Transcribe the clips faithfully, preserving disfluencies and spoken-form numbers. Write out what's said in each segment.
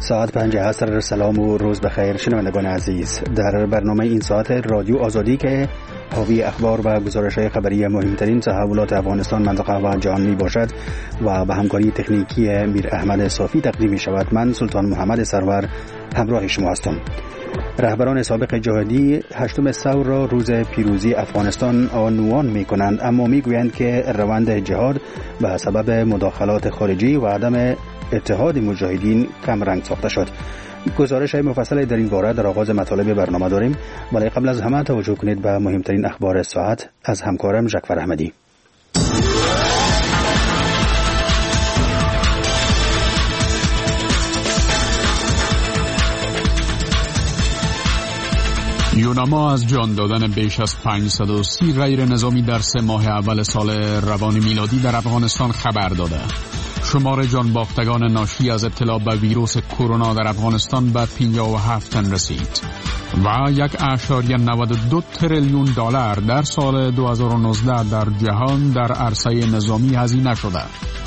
ساعت پنج عصر. سلام و روز بخیر شنوندگان عزیز. در برنامه این ساعت رادیو آزادی که حاوی اخبار و گزارش‌های خبری مهمترین تحولات افغانستان، منطقه و جهان می باشد و به همکاری تکنیکی میر احمد صافی تقدیم می شود. من سلطان محمد سرور همراه شما هستم. رهبران سابق جهادی هشتم ثور را روز پیروزی افغانستان عنوان می کنند، اما می گویند که روند جهاد به سبب مداخلات خارجی و عدم اتحاد مجاهدین کم رنگ ساخته شد. گزارش های مفصل در این باره در آغاز مطالب برنامه داریم، ولی قبل از همه توجه کنید به مهمترین اخبار ساعت از همکارم جعفر احمدی. یوناما از جان دادن بیش از پانصد و سی غیر نظامی در سه ماه اول سال روان میلادی در افغانستان خبر داده. شمار جان باختگان ناشی از ابتلا به ویروس کرونا در افغانستان به پنجاه و هفت تن رسید و یک اشاریه نود و دو تریلیون دلار در سال دو هزار و نوزده در جهان در عرصه نظامی هزینه شده.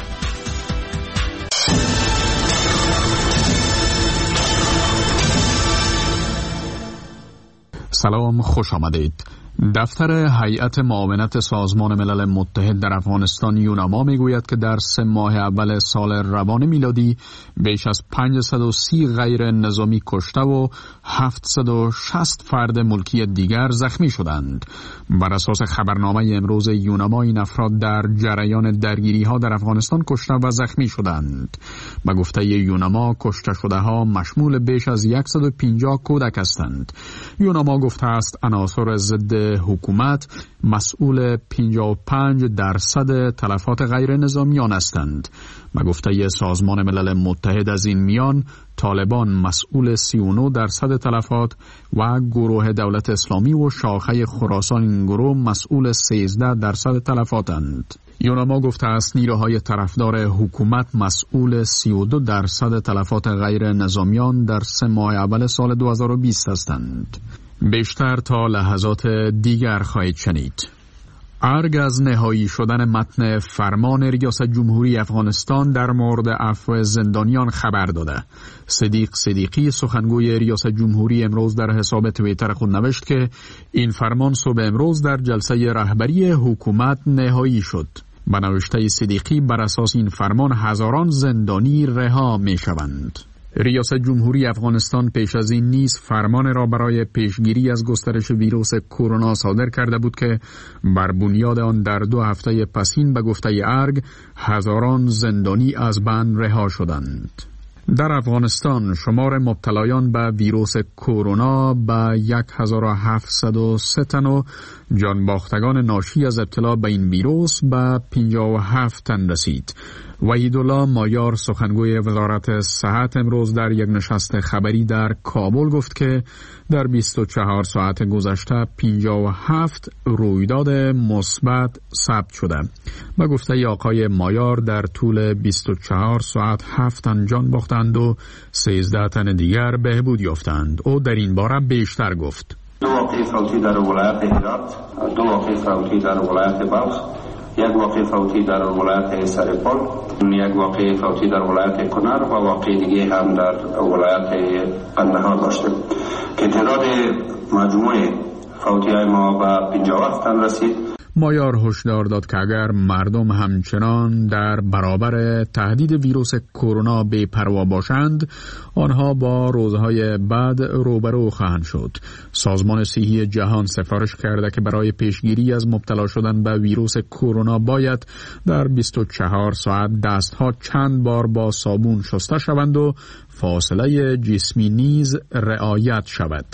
سلام، خوش آمدید. دفتر هیئت معاونت سازمان ملل متحد در افغانستان یوناما میگوید که در سه ماه اول سال روان میلادی بیش از پانصد و سی غیر نظامی کشته و هفتصد و شصت فرد ملکی دیگر زخمی شدند. بر اساس خبرنامه امروز یوناما این افراد در جریان درگیری ها در افغانستان کشته و زخمی شدند. به گفته یوناما کشته شده ها مشمول بیش از صد و پنجاه کودک هستند. یوناما گفته است عناصر ضد حکومت مسئول پنجاه و پنج درصد تلفات غیر نظامیان هستند. به گفته سازمان ملل متحد از این میان طالبان مسئول سی و نه درصد تلفات و گروه دولت اسلامی و شاخه خراسان این گروه مسئول سیزده درصد تلفاتند. یوناما گفته است نیروهای طرفدار حکومت مسئول سی و دو درصد تلفات غیر نظامیان در سه ماه اول سال دو هزار و بیست هستند. بیشتر تا لحظات دیگر خواهید شنید. ارگ از نهایی شدن متن فرمان ریاست جمهوری افغانستان در مورد عفو زندانیان خبر داده. صدیق صدیقی سخنگوی ریاست جمهوری امروز در حساب توییتر خود نوشت که این فرمان صبح امروز در جلسه رهبری حکومت نهایی شد. به نوشته صدیقی بر اساس این فرمان هزاران زندانی رها می شوند. ریاست جمهوری افغانستان پیش از این نیز فرمان را برای پیشگیری از گسترش ویروس کرونا صادر کرده بود که بر بنیاد آن در دو هفته پسین به گفته ارگ هزاران زندانی از بند رها شدند. در افغانستان شمار مبتلایان به ویروس کرونا به هزار و هفتصد و سه تن و جان باختگان ناشی از ابتلا به این ویروس به پنجاه و هفت تن رسید. وحیدالله مایار سخنگوی وزارت صحت امروز در یک نشست خبری در کابل گفت که در بیست و چهار ساعت گذشته پنجاه و هفت رویداد مثبت ثبت شده. به گفته آقای مایار در طول بیست و چهار ساعت هفت تن جان باختند و سیزده تن دیگر بهبود یافتند. او در این باره بیشتر گفت. دو واقعه فوتی در ولایت هرات، دو واقعه فوتی در ولایت بلخ، یک واقعه فوتی در ولایت سرپل، یک واقعه فوتی در ولایت کنر و واقعه دیگه هم در ولایت قندهار داشتیم که تعداد مجموع فوتی های ما به پنجاه و هفت تن رسید. مایار هشدار داد که اگر مردم همچنان در برابر تهدید ویروس کرونا بی‌پروا باشند، آنها با روزهای بعد روبرو خواهند شد. سازمان صحی جهان سفارش کرده که برای پیشگیری از مبتلا شدن به ویروس کرونا باید در بیست و چهار ساعت دستها چند بار با صابون شسته شوند و فاصله جسمی نیز رعایت شود.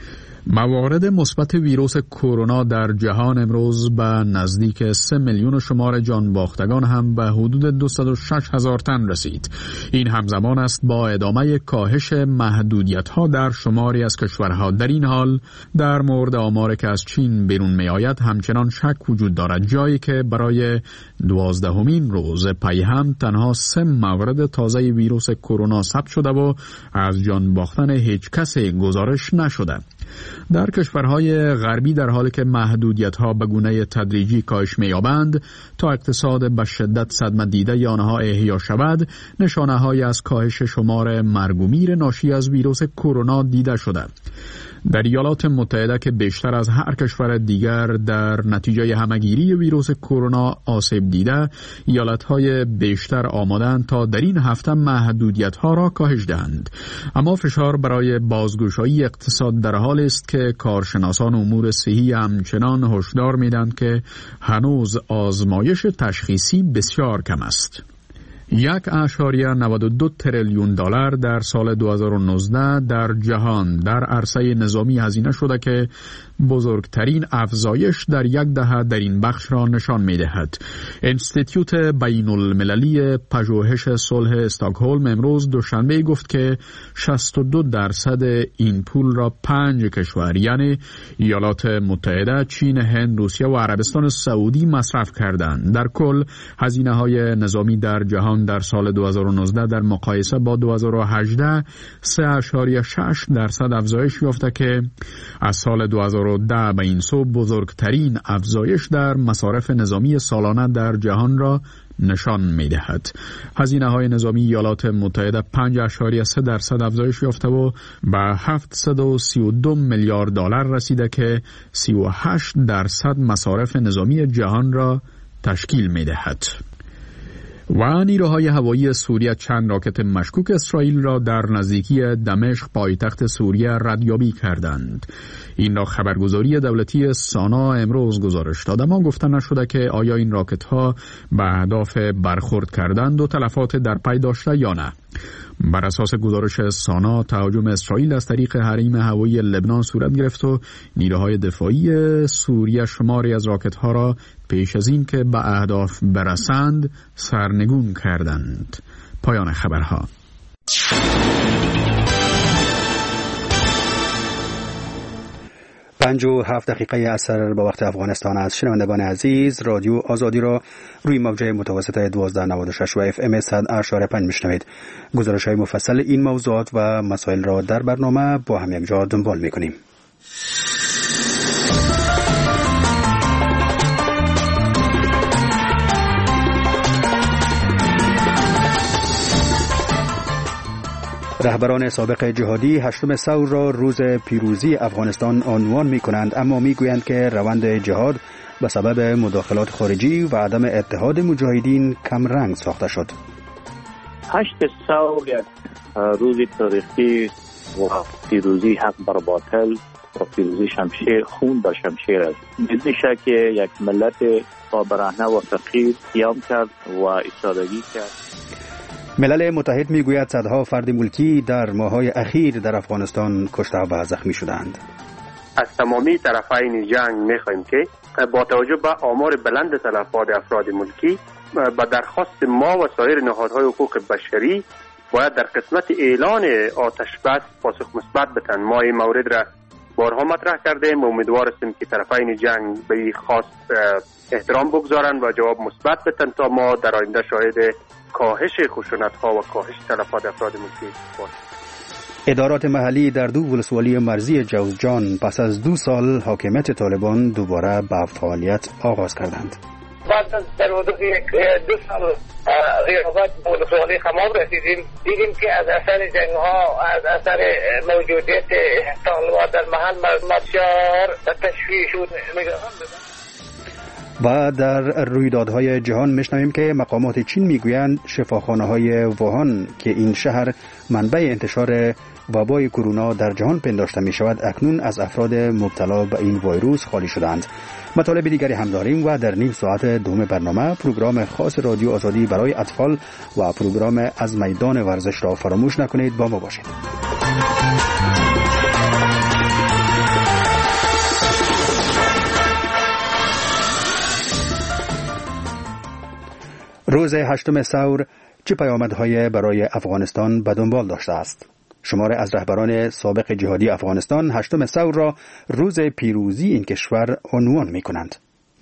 موارد مثبت ویروس کرونا در جهان امروز به نزدیک سه میلیون و شمار جان باختگان هم به حدود دویست و شش هزار تن رسید. این همزمان است با ادامه کاهش محدودیت‌ها در شماری از کشورها. در این حال در مورد آماری که از چین بیرون می آید همچنان شک وجود دارد، جایی که برای دوازدهمین روز پی هم تنها سه مورد تازه ویروس کرونا ثبت شده و از جان باختن هیچ کسی گزارش نشده. در کشورهای غربی در حالی که محدودیت‌ها به گونه تدریجی کاهش می‌یابند تا اقتصاد به شدت صدمه دیده آنها احیا شود، نشانه‌هایی از کاهش شمار مرگ و میر ناشی از ویروس کرونا دیده شده. در ایالات متحده که بیشتر از هر کشور دیگر در نتیجه همگیری ویروس کرونا آسیب دیده، ایالت‌های بیشتر آمادند تا در این هفته محدودیت‌ها را کاهش دهند. اما فشار برای بازگشایی اقتصاد در حال است که کارشناسان امور صحی همچنان هشدار می‌دهند که هنوز آزمایش تشخیصی بسیار کم است. یک اشاریه نود و دو تریلیون دلار در سال دو هزار و نوزده در جهان در عرصه نظامی هزینه شده که بزرگترین افزایش در یک دهه در این بخش را نشان می‌دهد. انستیتیوت بین المللی پژوهش صلح استکهلم امروز دوشنبه گفت که شصت و دو درصد این پول را پنج کشور یعنی ایالات متحده، چین، هند، روسیه و عربستان سعودی مصرف کردند. در کل هزینه‌های نظامی در جهان در سال دو هزار و نوزده در مقایسه با دو هزار و هجده سه اشاریه شش درصد افزایش یافته که از سال دو هزار و ده به این سو بزرگترین افزایش در مصارف نظامی سالانه در جهان را نشان می‌دهد. هزینه‌های نظامی ایالات متحده پنج اشاریه سه درصد افزایش یافته و به هفتصد و سی و دو میلیارد دلار رسیده که سی و هشت درصد مصارف نظامی جهان را تشکیل می‌دهد. و نیروهای هوایی سوریه چند راکت مشکوک اسرائیل را در نزدیکی دمشق پایتخت سوریه ردیابی کردند. این را خبرگزاری دولتی سانا امروز گزارش داد، اما گفته نشده که آیا این راکت ها به اهداف برخورد کردند و تلفات در پی داشته یا نه. بر اساس گزارش سانا، تهاجم اسرائیل از طریق حریم هوایی لبنان صورت گرفت و نیروهای دفاعی سوریه شماری از راکت ها را پیش از این که به اهداف برسند سرنگون کردند. پایان خبرها. پنج و هفت دقیقه اثر به وقت افغانستان است. شنوندگان عزیز، رادیو آزادی را روی موجه متوسط دوازده نود و شش و اف ام صد اشاره پنج میشنوید. گزارش های مفصل این موضوعات و مسائل را در برنامه با هم یک جا دنبال میکنیم. رهبران سابق جهادی هشتم ثور را روز پیروزی افغانستان عنوان می کنند، اما می گویند که روند جهاد به سبب مداخلات خارجی و عدم اتحاد مجاهدین کم رنگ ساخته شد. هشت ثور یک روز تاریخی و پیروزی حق بر باطل و پیروزی شمشیر خون بر شمشیر است. بدون شک یک ملت با برهنه و فقیر قیام کرد و ایستادگی کرد. ملل متحد میگوید صدها فرد ملکی در ماه‌های اخیر در افغانستان کشته و زخمی شدند. از تمامی طرفین جنگ می‌خواهیم که با توجه به آمار بلند تلفات افراد ملکی با درخواست ما و سایر نهادهای حقوق بشری باید در قسمت اعلان آتش بس پاسخ مثبت بدهند. ما این مورد را بارها مطرح کردیم و امیدوار هستیم که طرفین جنگ به این خواست احترام بگذارند و جواب مثبت بدهند تا ما در آینده شاهد کاهش خشونت‌ها و کاهش تلفات افراد ملکی باشیم. ادارات محلی در دو ولسوالی مرزی جوزجان پس از دو سال حاکمیت طالبان دوباره به فعالیت آغاز کردند. بعد از در حدود دو سال غیابت به ولسوالی خمام رسیدیم، دیدیم که از اثر جنگ‌ها، از اثر موجودیت طالبان در محل بسیار تشویش و نگران بودند. و در رویدادهای جهان میشنویم که مقامات چین میگویند شفاخانه‌های ووهان که این شهر منبع انتشار وبای کرونا در جهان پنداشته می شود اکنون از افراد مبتلا به این ویروس خالی شدند. مطالب دیگری هم داریم و در نیم ساعت دوم برنامه پروگرام خاص رادیو آزادی برای اطفال و پروگرام از میدان ورزش را فراموش نکنید. با ما باشید. روز هشتم ثور چه پیامدهای برای افغانستان به دنبال داشته است؟ شمار از رهبران سابق جهادی افغانستان هشتم ثور را روز پیروزی این کشور عنوان می کنند.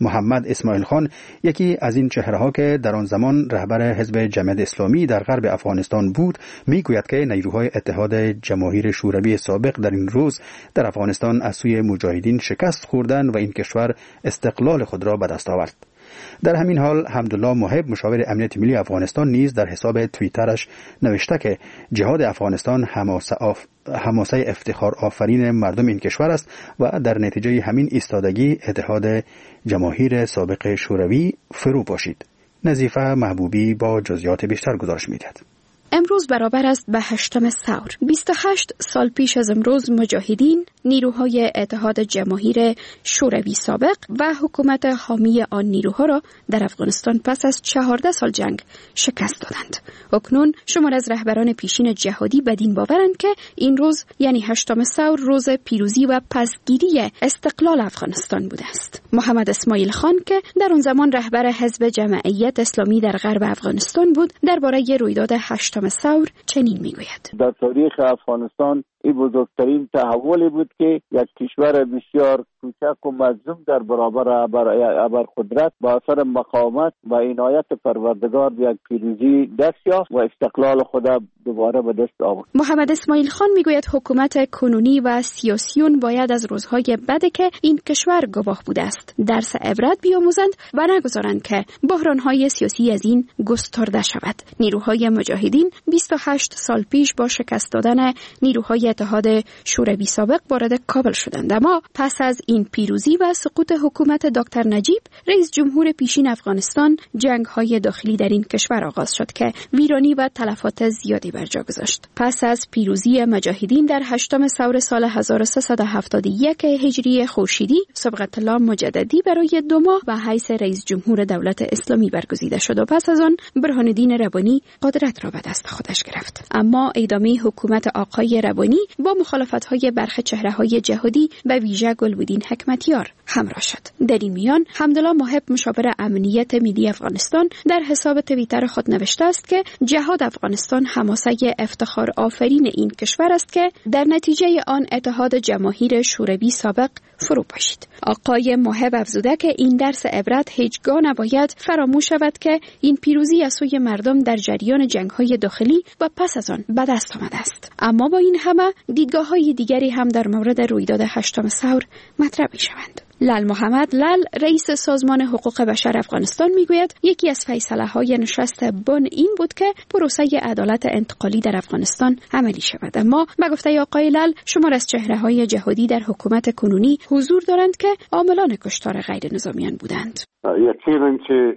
محمد اسماعیل خان یکی از این چهره‌ها که در آن زمان رهبر حزب جمعیت اسلامی در غرب افغانستان بود میگوید که نیروهای اتحاد جماهیر شوروی سابق در این روز در افغانستان از سوی مجاهدین شکست خوردند و این کشور استقلال خود را به دست آورد. در همین حال حمدالله محب مشاور امنیت ملی افغانستان نیز در حساب توییترش نوشته که جهاد افغانستان حماسه آف... حماسه افتخار آفرین مردم این کشور است و در نتیجه همین ایستادگی اتحاد جماهیر سابق شوروی فرو پاشید. نظیفه محبوبی با جزئیات بیشتر گزارش می‌دهد. امروز برابر است به هشتم ثور. بیست و هشت سال پیش از امروز مجاهدین، نیروهای اتحاد جماهیر شوروی سابق و حکومت حامی آن نیروها را در افغانستان پس از چهارده سال جنگ شکست دادند. اکنون شمار از رهبران پیشین جهادی بدین باورند که این روز یعنی هشتم ثور روز پیروزی و پسگیری استقلال افغانستان بوده است. محمد اسماعیل خان که در آن زمان رهبر حزب جمعیت اسلامی در غرب افغانستان بود درباره رویداد هشتم ثور چنین میگوید: در تاریخ افغانستان این بزرگترین تحولی بود که یک کشور بسیار کوچک و مظلوم در برابر ابر قدرت با اثر مقاومت و عنایت پروردگار به یک پیروزی دست یافت و استقلال خود دوباره به دست آورد. محمد اسماعیل خان میگوید حکومت کنونی و سیاسیون باید از روزهای بده که این کشور گواه بوده است درس عبرت بیاموزند و نگذارند که بحرانهای سیاسی از این گسترده شود. نیروهای مجاهدین بیست و هشت سال پیش با شکست دادن نیروهای اتحاد شوروی سابق وارد کابل شدند، اما پس از این پیروزی و سقوط حکومت دکتر نجیب رئیس جمهور پیشین افغانستان جنگ‌های داخلی در این کشور آغاز شد که ویرانی و تلفات زیادی بر جا گذاشت. پس از پیروزی مجاهدین در هشتم ثور سال هزار و سیصد و هفتاد و یک هجری خورشیدی صبغت الله مجددی برای دو ماه به حیث رئیس جمهور دولت اسلامی برگزیده شد و پس از آن برهان الدین ربانی قدرت را به دست خودش گرفت. اما ادامه حکومت آقای ربانی با مخالفت‌های برخی چهره‌های جهادی و ویژه گلبدین حکمتیار همراه شد. در این میان حمدالله محب مشاور امنیت ملی افغانستان در حساب توییتر خود نوشته است که جهاد افغانستان حماسه افتخار آفرین این کشور است که در نتیجه آن اتحاد جماهیر شوروی سابق فرو پاشید. آقای محب افزوده که این درس عبرت هیچگاه نباید فراموش شود که این پیروزی از سوی مردم در جریان جنگ‌های داخلی و پس از آن به دست آمده است. اما با این همه دیدگاه‌های دیگری هم در مورد رویداد هشتم ثور مطرح می‌شوند. لال محمد لال رئیس سازمان حقوق بشر افغانستان میگوید یکی از فیصله‌های نشست بن این بود که پروسه عدالت انتقالی در افغانستان عملی شود، اما به گفته آقای لال شمار از چهره‌های جهادی در حکومت کنونی حضور دارند که عاملان کشتار غیر نظامیان بودند. یقینا که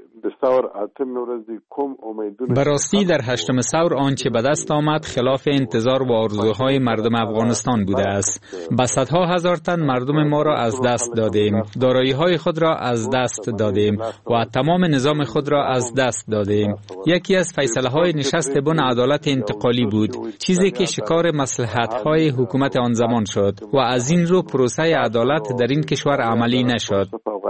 براستی در هشتم ثور آنچه به دست آمد خلاف انتظار و آرزوهای مردم افغانستان بوده است. به صدها هزار تن مردم ما را از دست دادیم، دارایی‌های خود را از دست دادیم و تمام نظام خود را از دست دادیم. یکی از فیصله‌های نشست بن عدالت انتقالی بود، چیزی که شکار مصلحت‌های حکومت آن زمان شد و از این رو پروسه عدالت در این کشور عملی نشد.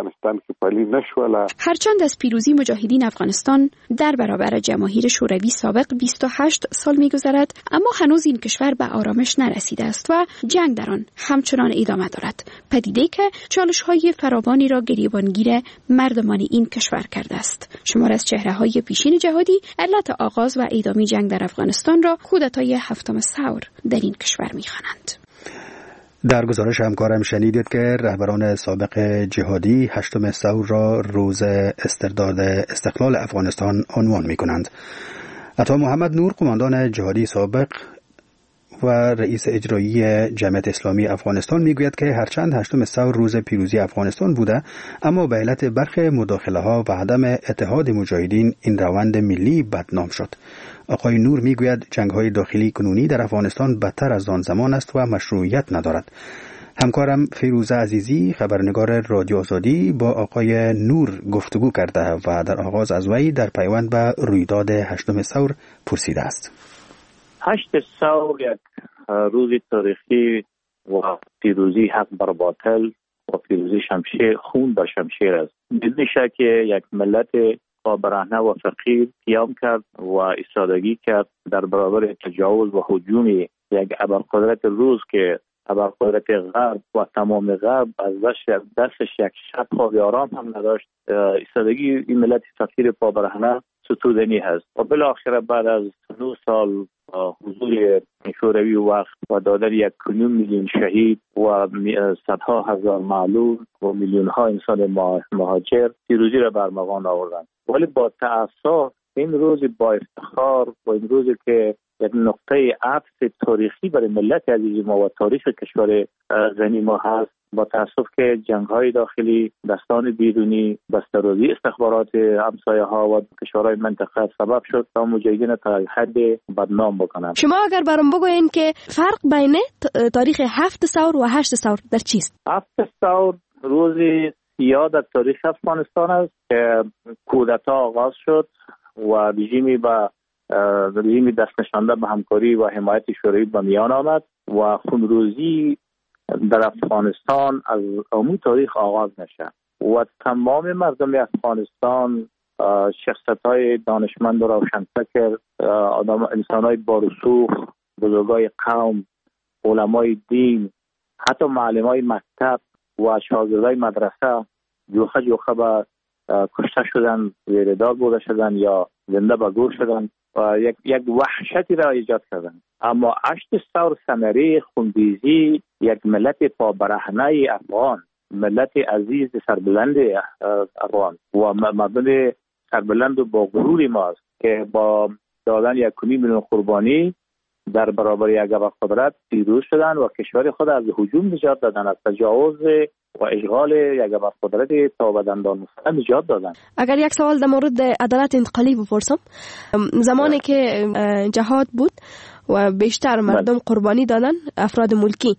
هرچند از پیروزی مجاهدین افغانستان در برابر جماهیر شوروی سابق بیست و هشت سال می‌گذرد، اما هنوز این کشور به آرامش نرسیده است و جنگ در آن همچنان ادامه دارد. پدیده که چالش‌های فراوانی را گریبانگیر مردمان این کشور کرده است. شمار از چهره‌های پیشین جهادی علت آغاز و ادامه جنگ در افغانستان را کودتای هفتم ثور در این کشور می‌خوانند. در گزارش همکارم شنیدید که رهبران سابق جهادی هشتم ثور را روز استرداد استقلال افغانستان عنوان می کنند. عطا محمد نور قماندان جهادی سابق و رئیس اجرایی جمعیت اسلامی افغانستان میگوید که هرچند هشتم ثور روز پیروزی افغانستان بوده، اما به علت برخی مداخله ها و عدم اتحاد مجاهدین این روند ملی بدنام شد. آقای نور میگوید جنگ های داخلی کنونی در افغانستان بدتر از آن زمان است و مشروعیت ندارد. همکارم فیروزه عزیزی خبرنگار رادیو آزادی با آقای نور گفتگو کرده و در آغاز از وی در پیوند به رویداد هشتم ثور پرسیده است. هشت ثور یک روز تاریخی و پیروزی حق بر باطل و پیروزی شمشیر خون بر شمشیر است. بدون شک یک ملت برهنه و فقیر قیام کرد و ایستادگی کرد در برابر تجاوز و هجوم یک ابرقدرت روز که ابرقدرت غرب و تمام غرب از دستش یک شب خواب آرام هم نداشت. ایستادگی این ملت فقیر پابرهنه ستودنی هست و بالاخره بعد از نه سال حضور شوروی وقت و دادن یک کنیم میلیون شهید و صدها هزار معلول و میلیون ها انسان مهاجر پیروزی را بر مغان آوردند. ولی با تأسف این روز با افتخار و این روزی که یک نقطه عطف تاریخی برای ملت عزیز ما و تاریخ کشور غنی ما هست، با تأسف که جنگ‌های داخلی، دستان بیرونی، بسته‌روزی استخبارات همسایه ها و کشورهای منطقه سبب شد تا مجاهدین تا حد بدنام بکنند. شما اگر برام بگوین که فرق بین تاریخ هفت ثور و هشت ثور در چیست؟ هفت ثور روزی سیاه در تاریخ افغانستان است که کودتا آغاز شد و رژیمی با رژیمی دست نشانده به همکاری و حمایت شوروی به میان آمد و خونروزی در افغانستان از اون تاریخ آغاز نشه و تمام مردم افغانستان، شخصیت‌های دانشمند و روشنفکر، انسان‌های بارسوخ، بزرگای قوم، علمای دین، حتی معلمای مکتب و شاگردای مدرسه جوخه جوخه به کشته شدن، زیردار برده شدن یا زنده به گور شدن و یک یک وحشتی را ایجاد کردن. اما هشت ثور ثمره خونریزی یک ملت پابرهنه افغان، ملت عزیز سربلند افغان و مردم سربلند و با غرور ماست که با دادن یک میلیون قربانی در برابر یک ابرقدرت پیروز شدن و کشور خود از هجوم نجات دادن، از تجاوز و اشغال یک ابرقدرت تا به دندان مستقیم نجات دادن. اگر یک سوال در مورد عدالت انتقالی بپرسم، زمانی که جهاد بود و بیشتر مردم قربانی دادن، افراد ملکی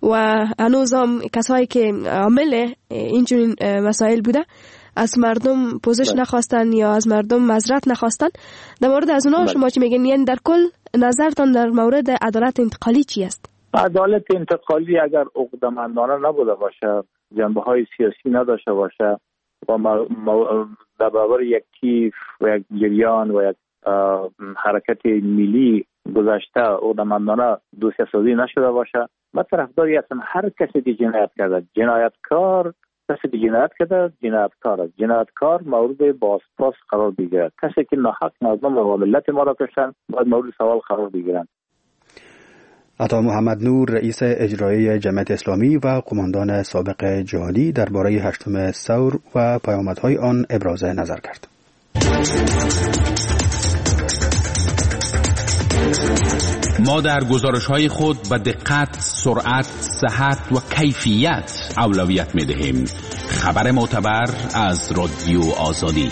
و هنوز هم کسایی که عامل اینجور مسائل بوده از مردم پوزش نخواستن یا از مردم معذرت نخواستن، در مورد از اونها شما چی میگین؟ یعنی در کل نظرتان در مورد عدالت انتقالی چی است؟ عدالت انتقالی اگر عقده‌مندانه نبوده باشه، جنبه‌های سیاسی نداشته باشه و در برابر یک کیف و یک جریان و یک حرکت ملی گذشته عقده‌مندانه دوسیه سازی نشده باشه، من طرفداری هستم هر کسی که جنایت کرده، جنایتکار کسی که جنایت کرده جنایتکار است، جنایتکار مورد بازپرس قرار بگیرد. کسی که ناحق مردم و ملت ما را کشتن باید مورد سوال قرار بگیرند. عطا محمد نور، رئیس اجرایی جمعیت اسلامی و قماندان سابق جهادی، درباره هشتم ثور و پیامدهای آن ابراز نظر کرد. ما در گزارش‌های خود به دقت، سرعت، صحت و کیفیت اولویت می‌دهیم. خبر معتبر از رادیو آزادی.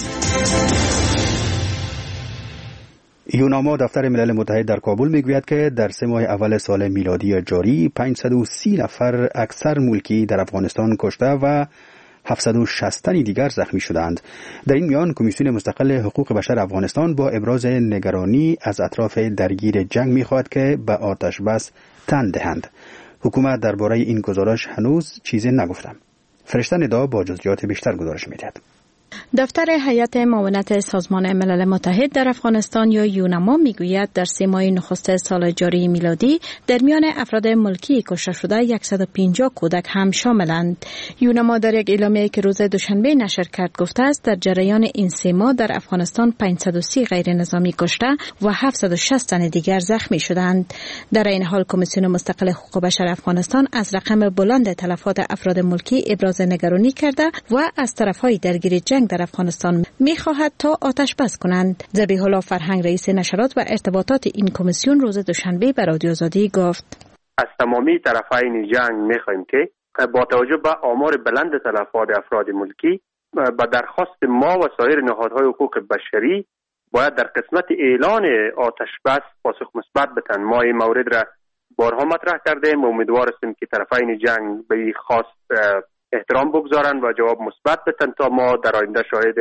یوناما دفتر ملل متحد در کابل میگوید که در سه ماه اول سال میلادی جاری پانصد و سی نفر اکثر ملکی در افغانستان کشته و هفتصد و شصت تن دیگر زخمی شدند. در این میان کمیسیون مستقل حقوق بشر افغانستان با ابراز نگرانی از اطراف درگیر جنگ میخواهد که به آتش بس تن دهند. حکومت درباره این گزارش هنوز چیزی نگفته. فرشته ندا با جزئیات بیشتر گزارش میدهد. دفتر هیئت معاونت سازمان ملل متحد در افغانستان یا یوناما میگوید در سه ماه نخست سال جاری میلادی در میان افراد ملکی کشته شده صد و پنجاه کودک هم شاملند. یوناما در یک اعلامیه‌ای که روز دوشنبه نشر کرد گفته است در جریان این سه ماه در افغانستان پانصد و سی غیر نظامی کشته و هفتصد و شصت تن دیگر زخمی شدند. در این حال کمیسیون مستقل حقوق بشر افغانستان از رقم بلند تلفات افراد ملکی ابراز نگرانی کرده و از طرف‌های درگیر جنگ در افغانستان می‌خواهد تا آتش بس کنند. ذبیح الله فرهنگ، رئیس نشرات و ارتباطات این کمیسیون، روز دوشنبه به رادیو آزادی گفت: از تمامی طرفین جنگ می‌خواهیم که با توجه به آمار بلند تلفات افراد ملکی با درخواست ما و سایر نهادهای حقوق بشری باید در قسمت اعلان آتش بس پاسخ مثبت بدهند. ما این مورد را بارها مطرح کردیم و امیدوار هستیم که طرفین جنگ به این خواست احترام بگذارند و جواب مثبت بدن تا ما در آینده شاهد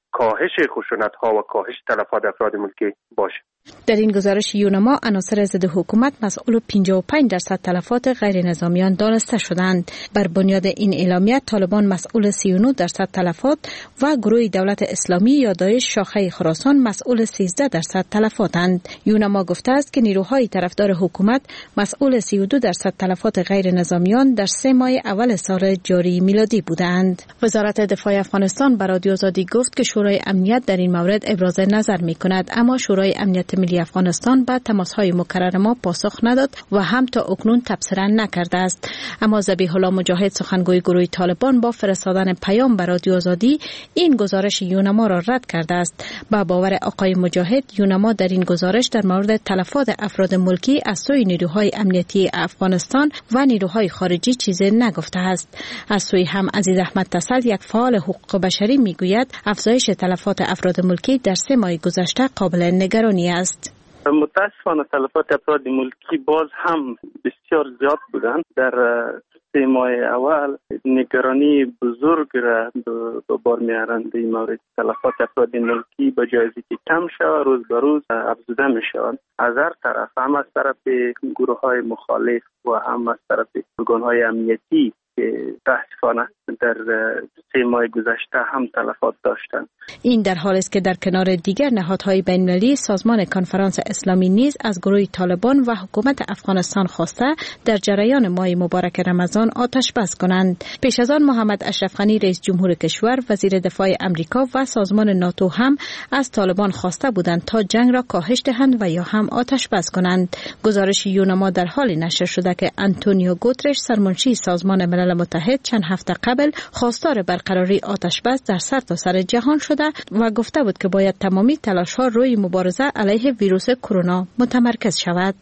کاهش خشونت ها و کاهش تلفات افراد ملکی باشه. در این گزارش یونما عناصر ضد حکومت مسئول پنجاه و پنج درصد تلفات غیر نظامیان دانسته شدند. بر بنیاد این اعلامیه طالبان مسئول سی و نه درصد تلفات و گروه دولت اسلامی یا داعش شاخه خراسان مسئول سیزده درصد تلفاتند. یونما گفته است که نیروهای طرفدار حکومت مسئول سی و دو درصد تلفات غیر نظامیان در سه ماه اول سال جاری میلادی بودند. وزارت دفاع افغانستان بر رادیو آزادی گفت که شورای امنیت در این مورد ابراز نظر می‌کند، اما شورای امنیت ملی افغانستان به تماس‌های مکرر ما پاسخ نداد و هم تا اکنون تبصره نکرده است. اما ذبیح الله مجاهد سخنگوی گروه طالبان با فرستادن پیام بر رادیو آزادی این گزارش یونما را رد کرده است. با باور آقای مجاهد، یونما در این گزارش در مورد تلفات افراد ملکی از سوی نیروهای امنیتی افغانستان و نیروهای خارجی چیزی نگفته است. از سوی هم عزیز احمد تسل، یک فعال حقوق بشری، میگوید افزایش تلفات افراد ملکی در سه ماه گذشته قابل نگرانی است. متاسفانه تلفات افراد ملکی باز هم بسیار زیاد بودند. در سه ماه اول نگرانی بزرگ را به بار میارند. این مورد تلفات افراد ملکی به جای که کم شود روز به روز افزوده می شوند. از هر طرف، هم از طرف گروه های مخالف و هم از طرف ارگان های امنیتی که متاسفانه در سه ماه گذشته هم تلفات داشتند. این در حالی است که در کنار دیگر نهادهای بین‌المللی سازمان کنفرانس اسلامی نیز از گروه طالبان و حکومت افغانستان خواسته در جریان ماه مبارک رمضان آتش بس کنند. پیش از آن محمد اشرف غنی رئیس جمهور کشور، وزیر دفاع امریکا و سازمان ناتو هم از طالبان خواسته بودند تا جنگ را کاهش دهند و یا هم آتش بس کنند. گزارش یونما در حالی نشر شده که آنتونیو گوترش، سرمنشی سازمان ملل متحد، چند هفته قبل خواستار برقراری آتش بس در سرتاسر جهان شده و گفته بود که باید تمامی تلاش‌ها روی مبارزه علیه ویروس کرونا متمرکز شود.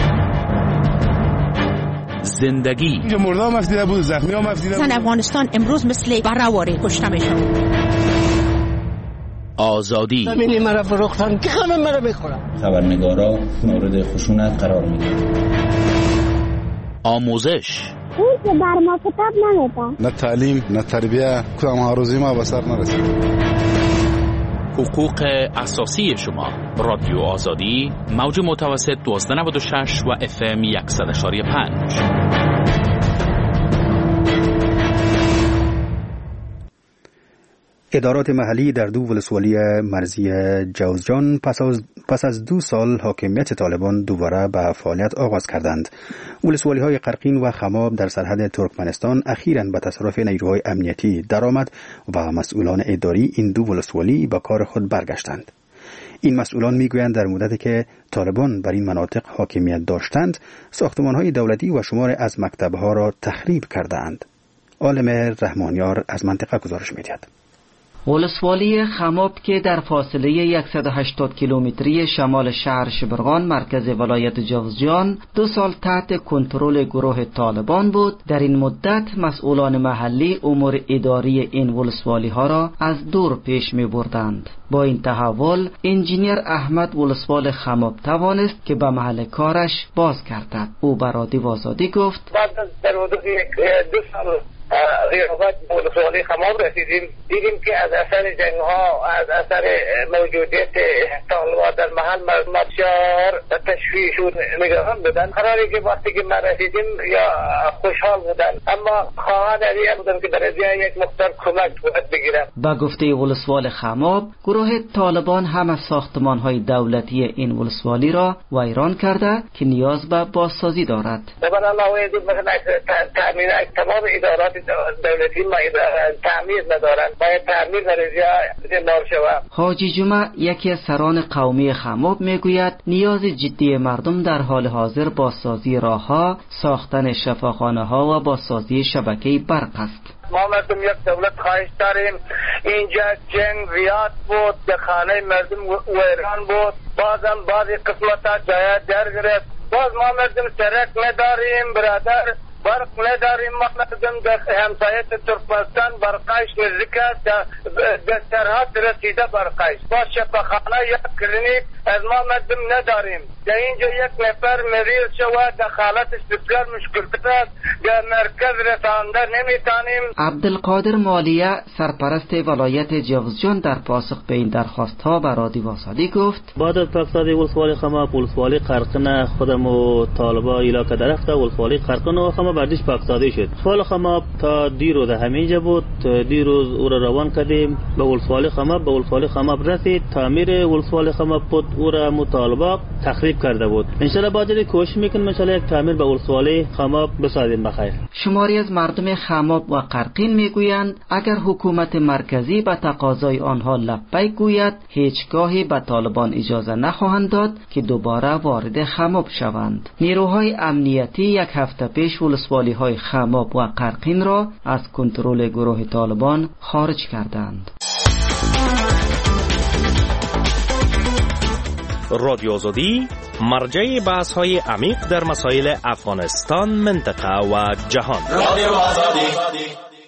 زندگی مردم مفدیده بود، زخمی ها مفدیده بود. زن افغانستان امروز مثل برهواری کشته میشن. آزادی زمینی مرا فروختن که همه مرا میخورن. خبرنگارا مورد خشونت قرار میگیرن. آموزش اون که بر ما کتاب نمیده. نه تعلیم نه تربیه، کدام هاروزی ما به سر نرسید. حقوق اساسی شما. رادیو آزادی، موج متوسط دوازده نود و شش و اف ام صد و پنج. ادارات محلی در دو ولسوالی مرزی جوزجان پس از, پس از دو سال حاکمیت طالبان دوباره به فعالیت آغاز کردند. ولسوالی های قرقین و خماب در سرحد ترکمنستان اخیراً به تصرف نیروهای امنیتی درآمد و مسئولان اداری این دو ولسوالی به کار خود برگشتند. این مسئولان میگویند در مدتی که طالبان بر این مناطق حاکمیت داشتند، ساختمان‌های دولتی و شمار از مکتب‌ها را تخریب کردند. عالم رحمانیار از منطقه گزارش می‌دهد. ولسوالی خماب که در فاصله صد و هشتاد کیلومتری شمال شهر شبرغان مرکز ولایت جوزجان دو سال تحت کنترل گروه طالبان بود. در این مدت مسئولان محلی امور اداری این ولسوالی ها را از دور پیش می بردند. با این تحول انجینیر احمد ولسوال خماب توانست که به محل کارش باز گردد. او بر رادیو آزادی گفت بعد در حدود دو سال ریاضت ولسوالی خماب رسیدیم، دیدیم که از اثر جنگ ها، از اثر موجودیت طالبان در محل مردم بسیار تشویش و نگران بودن. قراری که وقتی که ما رسیدیم یا خوشحال بودن، اما خواهان علیه بودن که در ازیان یک مقدار کمک باید بگیرن. با گفته ولسوال خماب، گروه طالبان هم از ساختمان های دولتی این ولسوالی را ویران کرده که نیاز به بازسازی دارد. ببین الله ویدید مثلا تامین تمام ادارات دولتی ما تعمیر ندارند، باید تعمیر در ازیان نار شود. حاجی جمعه یکی از سران قومی خماب میگوید نیاز جدی مردم در حال حاضر بازسازی راهها، ساختن شفاخانه ها و بازسازی شبکه برق است. ما مردم یک دولت خواهش داریم. اینجا جنگ زیاد بود، به خانه مردم ویران بود، بازم بعضی قسمت ها جای در گرفت. باز ما مردم سرک نداریم برادر، برق نداریم. مقدم در همسایه ترکمنستان برقش نزدیک است، در سرحد رسیده برقش. با شفاخانه یک کلینیک از ما مردم نداریم. در اینجا یک نفر مریض شود در حالتش بسیار مشکل است، در مرکز رسانده نمیتانیم. عبدالقادر مالیه سرپرست ولایت جوزجان در پاسخ به این درخواست ها به رادیو آزادی گفت: بعد از پاکسازی ولسوالی خما ولسوالی قرقنه خودم و طالبا علاقه درفته ولسوالی قرقنه و خما بردش پاکسازی شد. ولسوالی خما تا دیروز همینجا بود، دیروز او را روان کردیم به ولسوالی خما، به ولسوالی خما رسید، تعمیر ولسوالی خما بود، او را مطالبه تخریب کرده بود. ان شاء الله بعد کوشش میکنیم ان شاء الله یک تعمیر به ولسوالی خما بسازیم بخیر. شماری از مردم خماب و قرقین میگویند اگر حکومت مرکزی به تقاضای آنها لبیک گوید هیچگاهی به طالبان اجازه نخواهند داد که دوباره وارد خماب شوند. نیروهای امنیتی یک هفته پیش ولسوالی های خماب و قرقین را از کنترل گروه طالبان خارج کردند. رادیو آزادی مرجع بحث های عمیق در مسائل افغانستان، منطقه و جهان. رادیو آزادی.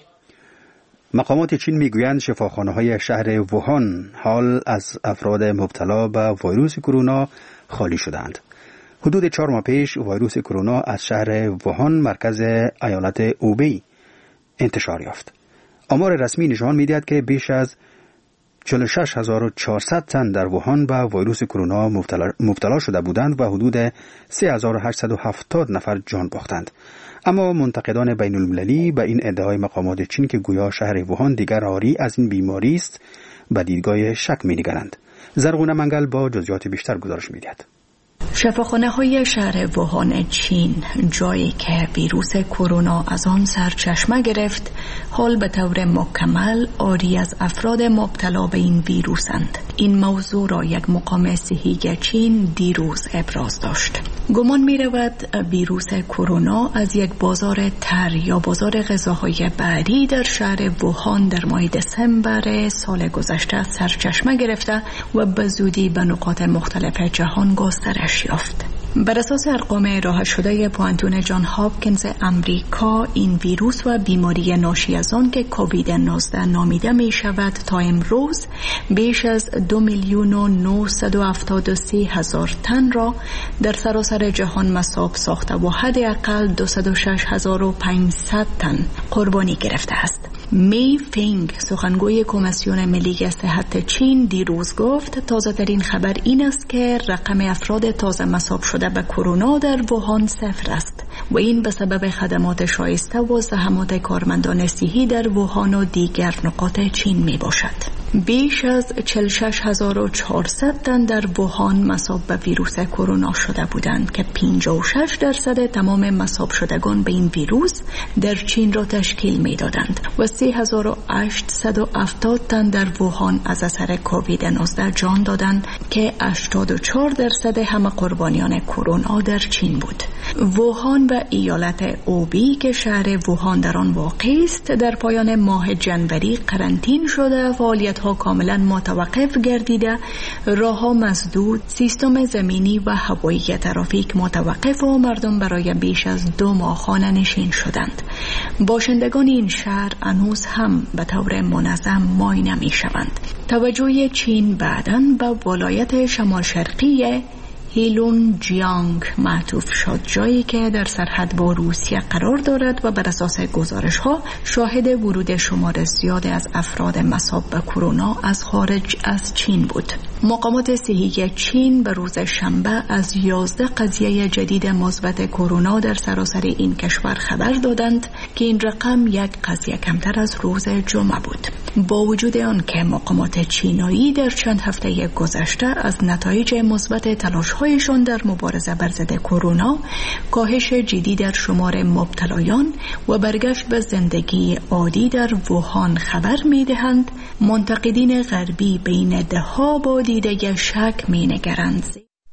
مقامات چین میگویند شفاخانه های شهر ووهان حال از افراد مبتلا به ویروس کرونا خالی شدند. حدود چهار ماه پیش ویروس کرونا از شهر ووهان مرکز ایالت اوبی انتشار یافت. آمار رسمی نشان میدهد که بیش از چهل و شش هزار و چهارصد تن در ووهان به ویروس کرونا مبتلا, مبتلا شده بودند و حدود سه هزار و هشتصد و هفتاد نفر جان باختند. اما منتقدان بین المللی به این ادعای مقامات چین که گویا شهر ووهان دیگر عاری از این بیماری است به دیدگاه شک می‌نگرند. زرغونه منگل با جزئیات بیشتر گزارش می‌دهد. شفاخانه های شهر ووهان چین، جایی که ویروس کرونا از آن سرچشمه گرفت، حال به طور مکمل عاری از افراد مبتلا به این ویروسند. این موضوع را یک مقام صحی چین دیروز ابراز داشت. گمان می رود ویروس کرونا از یک بازار تر یا بازار غذاهای بعدی در شهر ووهان در ماه دسامبر سال گذشته سرچشمه گرفته و به زودی به نقاط مختلف جهان گسترش یافت. بر اساس ارقام ارائه شده پوانتون جان هاپکینز امریکا، این ویروس و بیماری ناشی از آن که کووید نوزده نامیده می شود تا امروز بیش از دو میلیون و نهصد و هفتاد و سه هزار تن را در سراسر جهان مصاب ساخته و حداقل دویست و شش هزار و پانصد تن قربانی گرفته است. می فینگ سخنگوی کمیسیون ملی صحت چین دیروز گفت تازه ترین خبر این است که رقم افراد تازه مصاب شده به کرونا در ووهان صفر است و این به سبب خدمات شایسته و زحمات کارمندان صحی در ووهان و دیگر نقاط چین می باشد. بیش از چهل و شش هزار و چهارصد تن در ووهان مصاب به ویروس کرونا شده بودند که پنجاه و شش درصد تمام مصاب شدگان به این ویروس در چین را تشکیل می دادند و سه هزار و هشتصد و هفتاد تن در ووهان از اثر کووید نوزده جان دادند که هشتاد و چهار درصد همه قربانیان کرونا در چین بود. ووهان و ایالت اوبی که شهر ووهان در آن واقع است در پایان ماه جنوری قرنطین شده، فعالیت‌ها کاملا متوقف گردیده، راه‌ها مسدود، سیستم زمینی و هوایی ترافیک متوقف و مردم برای بیش از دو ماه خانه نشین شدند. باشندگان این شهر هنوز هم به طور منظم معاینه می‌شوند. توجه چین بعداً به ولایت شمال شرقی هیلون جیانگ معطوف شد، جایی که در سرحد با روسیه قرار دارد و بر اساس گزارش ها شاهد ورود شمار زیاد از افراد مصاب به کرونا از خارج از چین بود. مقامات صحی چین به روز شنبه از یازده قضیه جدید مثبت کرونا در سراسر این کشور خبر دادند که این رقم یک قضیه کمتر از روز جمعه بود. با وجود آن که مقامات چینایی در چند هفته گذشته از نتایج مثبت تلاش‌هایشان در مبارزه بر ضد کرونا، کاهش جدی در شمار مبتلایان و برگشت به زندگی عادی در ووهان خبر می‌دهند، منتقدین غربی بین ده‌ها با دیده شک می‌نگرند.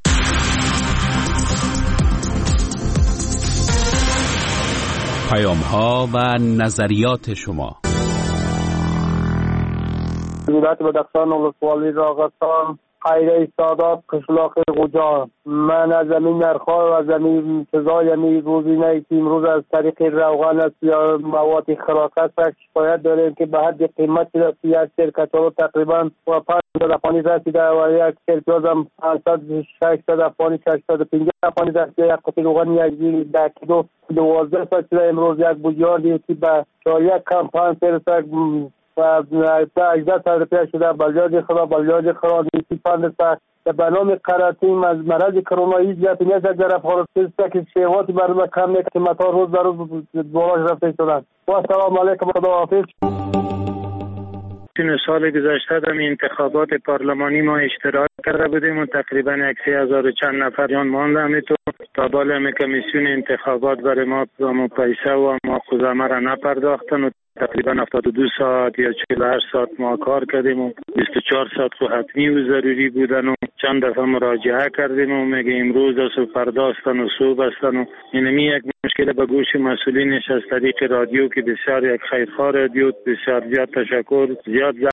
پیام‌ها و نظریات شما. ولایت بدخشان ولسوالی راغستان خیره سادات قشلاق قجا. من از زمین نرخ‌ها و زمین انتظار یعنی روزینه که امروز از طریق روغن است یا مواد خوراک است شکایت داریم که به حد قیمت رسید. یک سیر کچالو تقریبا و پانصد افغانی رسیده و یک سیر پیاز هم پانصد ششصد افغانی ششصد و پنجاه افغانی رسیده. یک قطعه روغن یک ده کیلو دوازده صد شده. امروز یک بوجیار دید که به یک کم پنج سیر سگ و هجده صد روپیه شده. بلیاج خدا بلیاج خدا نیستی پند سگ به نام قراتیم از مرض کرونا هیچ جاتی نیست در افغانستان که شیواتی مردم کم نیست که متا روز در روز دوراش رفته شدن. و السلام علیکم خدا حافظ. این سال گذشته در انتخابات پارلمانی ما اشتراک کرده بودیم و تقریبا یک سی هزار و چند نفر جان مانده همیتو تا بالا همی کمیسیون انتخابات برای ما و پیسه و ما خزامه را نپرداختن و تقریبا هفتاد و دو ساعت یا چهل و هشت ساعت ما کار کردیم و بیست و چهار ساعت خو حتمی و ضروری بودن و چند دفعه مراجعه کردیم و میگه امروز است و فردا هستن و صبح هستن و اینمی یک مشکل به گوش مسئولینش از طریق رادیو که بسیار یک خیرخواه رادیو بسیار زیاد تشکر زیاد